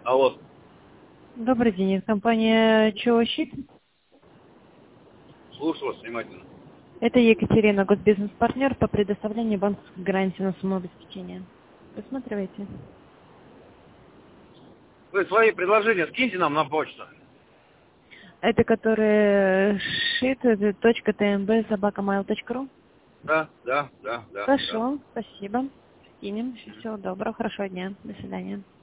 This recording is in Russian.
Алло. Добрый день, это компания ЧО-Щит. Слушаю вас внимательно. Это Екатерина, госбизнес-партнер по предоставлению банковской гарантии на сумму обеспечения. Рассматривайте. Вы свои предложения скиньте нам на почту. Это который shit.tmb@mail.ru. Да. Хорошо, спасибо. Скинем. Всего доброго, хорошего дня. До свидания.